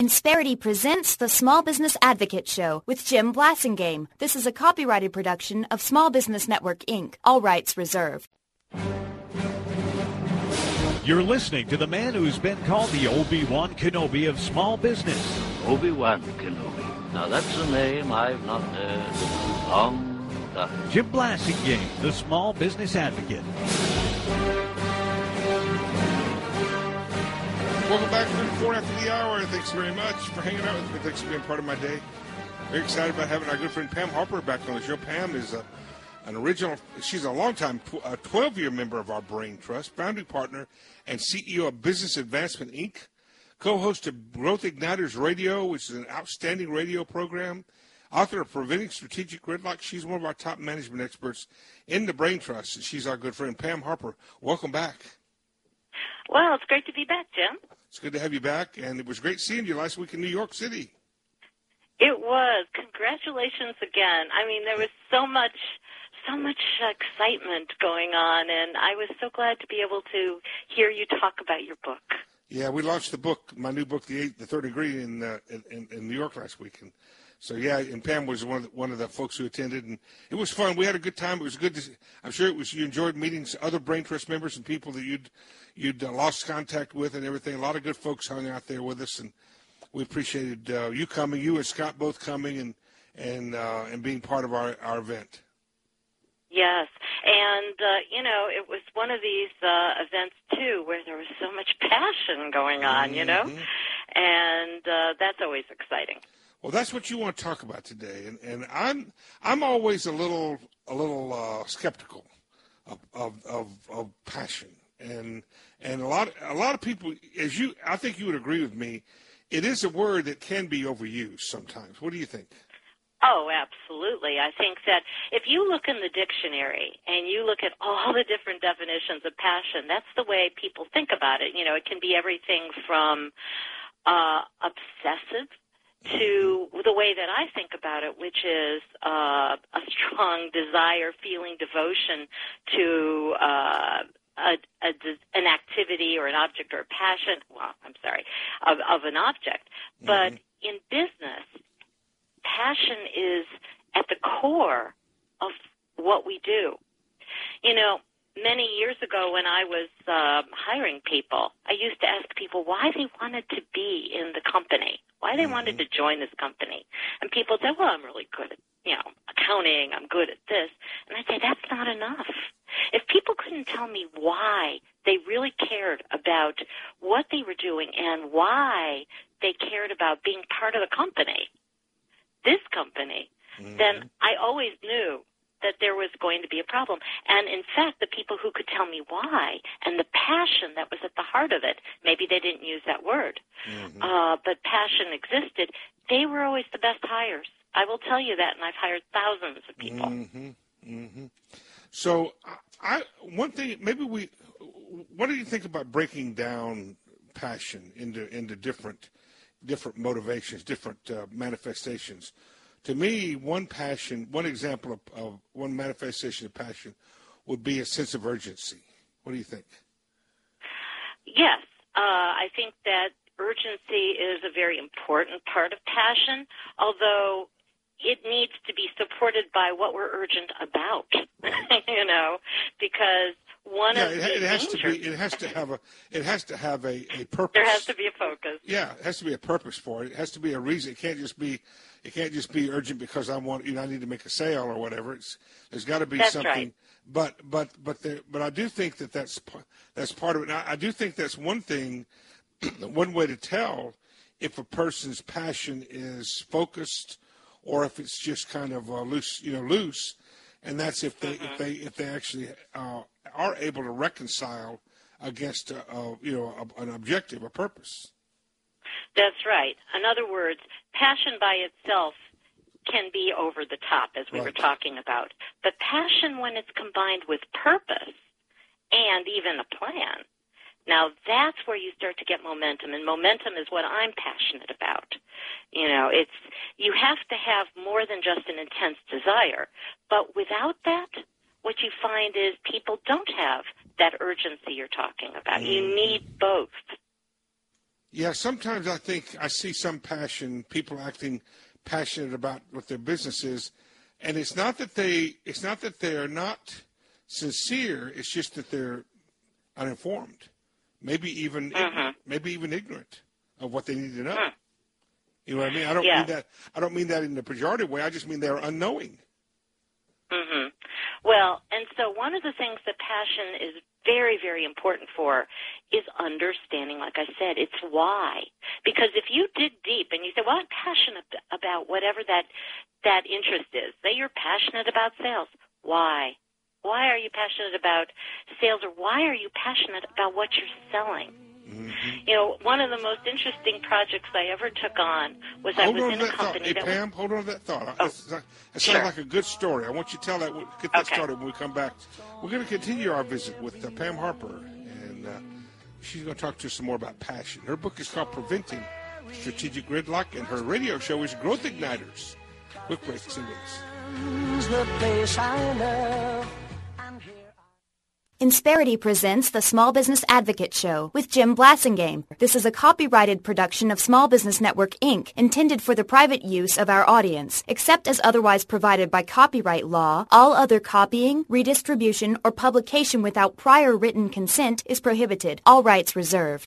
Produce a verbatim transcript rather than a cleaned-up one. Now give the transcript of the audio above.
Insperity presents the Small Business Advocate Show with Jim Blasingame. This is a copyrighted production of Small Business Network, Incorporated. All rights reserved. You're listening to the man who's been called the Obi-Wan Kenobi of small business. Obi-Wan Kenobi. Now that's a name I've not heard in a long time. Jim Blasingame, the Small Business Advocate. Welcome back to the Report after the hour. Thanks very much for hanging out with me. Thanks for being part of my day. Very excited about having our good friend Pam Harper back on the show. Pam is a, an original, she's a longtime uh, twelve-year member of our Brain Trust, founding partner and C E O of Business Advancement, Incorporated, co-host of Growth Igniters Radio, which is an outstanding radio program, author of Preventing Strategic Gridlock. She's one of our top management experts in the Brain Trust, and she's our good friend. Pam Harper, welcome back. Well, it's great to be back, Jim. It's good to have you back, and it was great seeing you last week in New York City. It was. Congratulations again. I mean, there was so much, so much excitement going on, and I was so glad to be able to hear you talk about your book. Yeah, we launched the book, my new book, The Eight, The Third Degree, in, uh, in in New York last week, and so yeah, and Pam was one of the, one of the folks who attended, and it was fun. We had a good time. It was good to. I'm sure it was. You enjoyed meeting other Brain Trust members and people that you'd you'd uh, lost contact with and everything. A lot of good folks hung out there with us, and we appreciated uh, you coming, you and Scott both coming, and and uh, and being part of our, our event. Yes, and uh, you know, it was one of these uh, events too where there was so much passion going on. You know, Mm-hmm. and uh, that's always exciting. Well, that's what you want to talk about today, and and I'm I'm always a little a little uh, skeptical of, of of of passion, and and a lot a lot of people, as you, I think you would agree with me, it is a word that can be overused sometimes. What do you think? Oh, absolutely. I think that if you look in the dictionary and you look at all the different definitions of passion, that's the way people think about it. You know, it can be everything from uh, obsessive to the way that I think about it, which is uh, a strong desire, feeling devotion to uh, a, a, an activity or an object or a passion, well, I'm sorry, of, of an object. Mm-hmm. But in business, passion is at the core of what we do. You know, many years ago when I was uh, hiring people, I used to ask people why they wanted to be in the company, why they mm-hmm. wanted to join this company. And people said, well, I'm really good at, you know, accounting, I'm good at this. And I'd say, that's not enough. If people couldn't tell me why they really cared about what they were doing and why they cared about being part of the company, this company, mm-hmm. then I always knew that there was going to be a problem. And in fact, the people who could tell me why and the passion that was at the heart of it, maybe they didn't use that word, mm-hmm. uh, but passion existed, they were always the best hires. I will tell you that, and I've hired thousands of people. Mm-hmm. Mm-hmm. So I, one thing, maybe we, what do you think about breaking down passion into, into different different motivations, different uh, manifestations? To me, one passion, one example of, of one manifestation of passion would be a sense of urgency. What do you think? Yes, uh, I think that urgency is a very important part of passion, although it needs to be supported by what we're urgent about, you know, because one yeah, of it, the it has dangers, to be. It has to have a. It has to have a, a purpose. There has to be a focus. Yeah, it has to be a purpose for it. It has to be a reason. It can't just be. It can't just be urgent because I want. You know, I need to make a sale or whatever. It's. There's got to be that's something. Right. But but but there, but I do think that that's that's part of it. Now, I do think that's one thing. One way to tell if a person's passion is focused or if it's just kind of uh, loose. You know, loose. And that's if they mm-hmm. if they if they actually uh, are able to reconcile against a, a, you know a, an objective, a purpose. That's right. In other words, passion by itself can be over the top, as we right. were talking about. But passion, when it's combined with purpose and even a plan, now that's where you start to get momentum, and momentum is what I'm passionate about. You know, it's you have to have more than just an intense desire, but without that, what you find is people don't have that urgency you're talking about. Mm-hmm. You need both. Yeah, sometimes I think I see some passion, people acting passionate about what their business is, and it's not that they it's not that they are not sincere, it's just that they're uninformed, maybe even mm-hmm. ignorant, maybe even ignorant of what they need to know. Mm. You know what I mean? I don't yeah. mean that I don't mean that in a pejorative way. I just mean they're unknowing. Mhm. Well, and so one of the things that passion is very, very important for is understanding, like I said, it's why. Because if you dig deep and you say, well, I'm passionate about whatever that that interest is. Say you're passionate about sales. Why? Why are you passionate about sales, or why are you passionate about what you're selling? Mm-hmm. You know, one of the most interesting projects I ever took on was hold I was on in to a that company thought. Hey, that Pam, was, hold on to that thought. Oh, That sounds sure. like a good story. I want you to tell that. Get that okay. started when we come back. We're going to continue our visit with uh, Pam Harper, and uh, she's going to talk to us some more about passion. Her book is called Preventing Strategic Gridlock, and her radio show is Growth Igniters. Quick break, stay with us. The place I love. Insperity presents the Small Business Advocate Show with Jim Blasingame. This is a copyrighted production of Small Business Network, Incorporated, intended for the private use of our audience. Except as otherwise provided by copyright law, all other copying, redistribution, or publication without prior written consent is prohibited. All rights reserved.